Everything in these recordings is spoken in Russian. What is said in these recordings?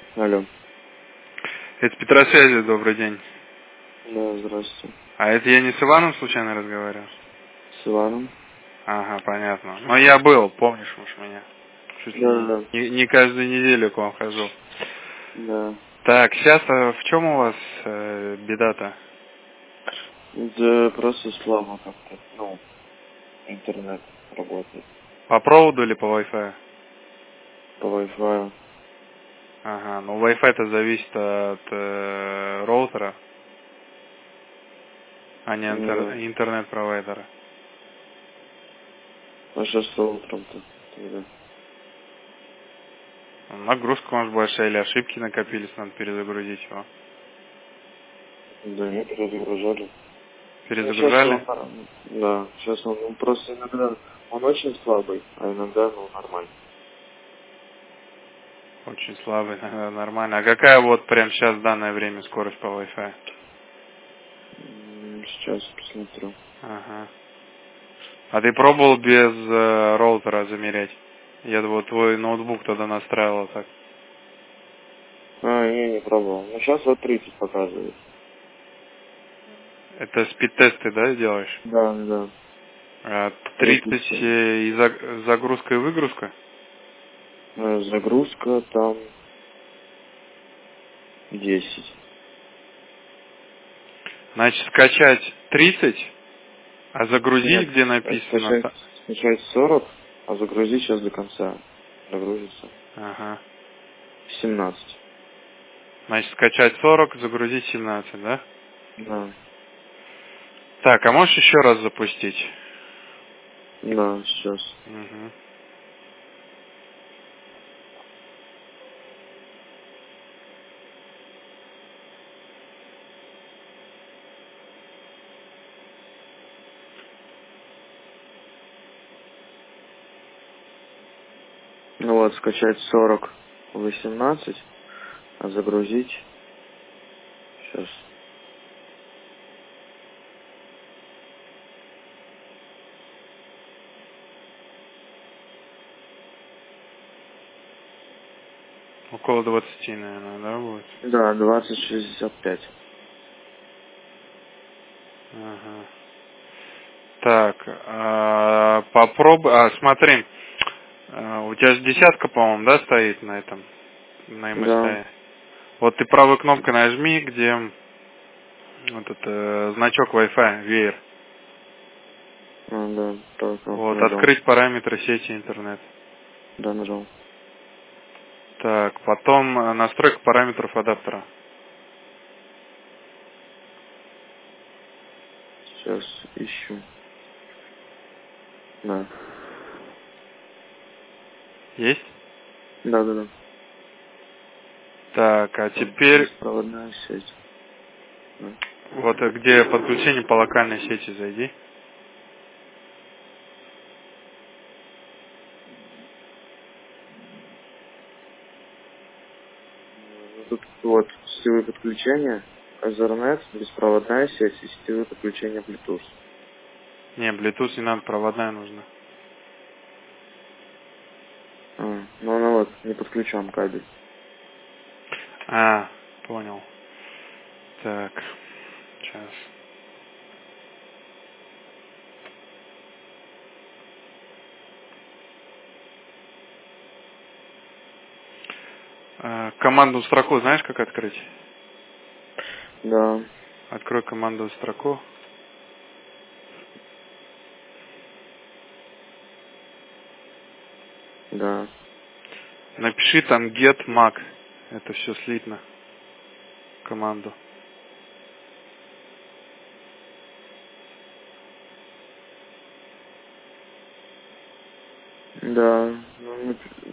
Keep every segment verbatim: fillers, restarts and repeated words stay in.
Алло. Это Петросвязи, добрый день. Да, здравствуйте. А это я не с Иваном случайно разговаривал? С Иваном. Ага, понятно. Но я был, помнишь уж меня. Чуть ли Да, не, да. не, не каждую неделю к вам хожу. Да. Так, сейчас в чем у вас э, беда-то? Да, просто слабо как-то, ну, интернет работает. По проводу или по Wi-Fi? По Wi-Fi. Ага, ну Wi-Fi-то зависит от э, роутера, а не интер- Да. интернет-провайдера. А что с утром-то тогда? Нагрузка, может, большая, или ошибки накопились, надо перезагрузить его. Да, не перезагружали. Ну, сейчас Перезагружали? он, норм- да, сейчас он, ну, просто иногда, он очень слабый, а иногда, ну, нормально. Очень слабый, иногда нормально. А какая вот прямо сейчас в данное время скорость по Wi-Fi? М, Сейчас посмотрю. Ага. А ты пробовал без э, роутера замерять? Я вот твой ноутбук тогда настраивал так. А, не, не пробовал. Ну, сейчас вот тридцать показывает. Это спид-тесты, да, делаешь? Да, да. А, тридцать тридцать семь. э, и заг- загрузка и выгрузка? Э, Загрузка там десять. Значит, скачать тридцать, а Нет, загрузить, где э, написано... скачать, та- скачать сорок, а загрузить сейчас до конца. Загрузится. Ага. семнадцать. Значит, скачать сорок, загрузить семнадцать, да? Да, Так, а можешь еще раз запустить? да, сейчас. Угу. Ну вот, скачать сорок, восемнадцать, а загрузить сейчас. Около двадцати, наверное, да, будет? Да, двадцать шестьдесят пять. Ага. Так, а, попробуй, а, смотри, а, у тебя же десятка, по-моему, да, стоит на этом, на Да. эм эс ай. Вот ты правой кнопкой нажми, где вот этот э, значок Wi-Fi, веер. А, да, только Вот, нажал. открыть параметры сети интернет. Да, нажал. Так, потом э, настройка параметров адаптера. Сейчас ищу. Да. Есть? Да, да, да. Так, а Там теперь беспроводная сеть. Да. вот э, где подключение по локальной сети зайди. Ну, тут вот сетевые подключения, Ethernet, беспроводная сеть и сетевые подключения Bluetooth. Не, Bluetooth не надо, проводная нужна. А, ну она вот не подключен кабель. А, понял. Так, сейчас. А, командную строку знаешь, как открыть? Да, Открой командную строку. да, Напиши там get mac. Это все слитно. Команду. да. Ну,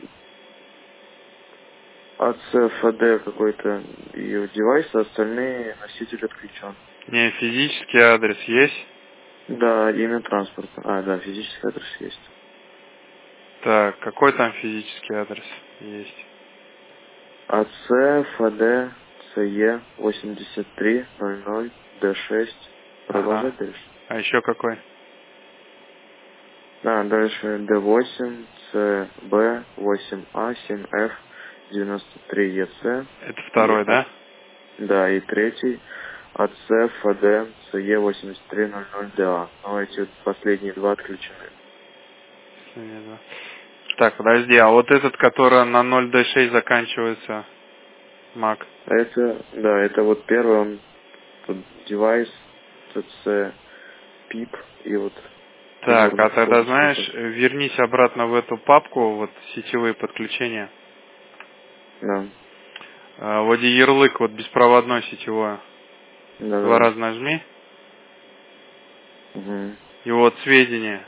эй си эф ди какой-то ее девайс, а остальные носитель отключен. Не, физический адрес есть. Да, имя транспорта. А, да, физический адрес есть. Так, какой там физический адрес есть? эй си эф ди си и восемьдесят три ноль ноль ди шесть. Ага. Продолжать дальше? А еще какой? Да, дальше ди восемь, си би, восемь а, семь эф, девяносто три Е С. Это второй, да? Да, и третий А С Ф Д С Е восемьдесят три ноль ноль Д А. Но эти вот последние два отключены. Последние. Так, подожди, а вот этот, который на ноль Д шесть заканчивается, Мак? Это, да, это вот первый, он, тут девайс, тут с пип, и вот... Так, а тогда, фокус, знаешь, фокус. вернись обратно в эту папку, вот сетевые подключения. Да. А, вот где ярлык, вот беспроводной сетевой. Да, Два да. раза нажми. Угу. И вот сведения.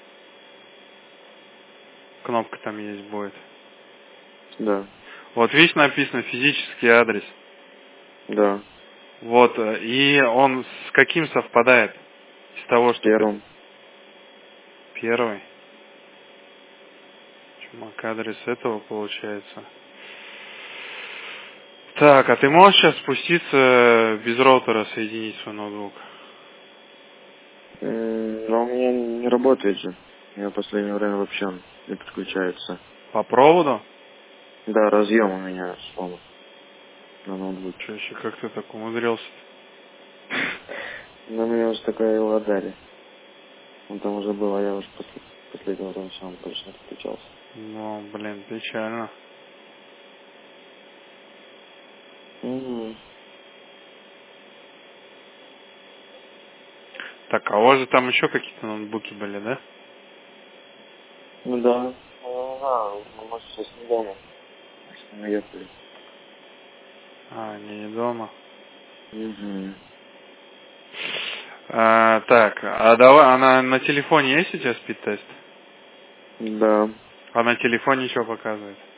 Кнопка там есть будет. Да. Вот видишь, написано физический адрес. Да. Вот, э, и он с каким совпадает? Из того, С что ты... первым. Первый. Чумак, адрес этого получается. Так, а ты можешь сейчас спуститься без роутера, соединить свой ноутбук? М, Но у меня не работает же. У меня в последнее время вообще он не подключается. По проводу? Да, разъем у меня сломан на ноутбуке. Че еще, как ты так умудрился? Но мне уже такое его отдали. Он там уже был, а я уже после последнего там все, он точно подключался. Ну, блин, печально. Угу. Так, а у вас же там еще какие-то ноутбуки были, да? Ну да. Ну, да, ну, может, сейчас не дома. Если мы ехали. А, они не дома. Угу. А, так, а давай, а на, на телефоне есть у тебя спид-тест? Да. А на телефоне что показывает?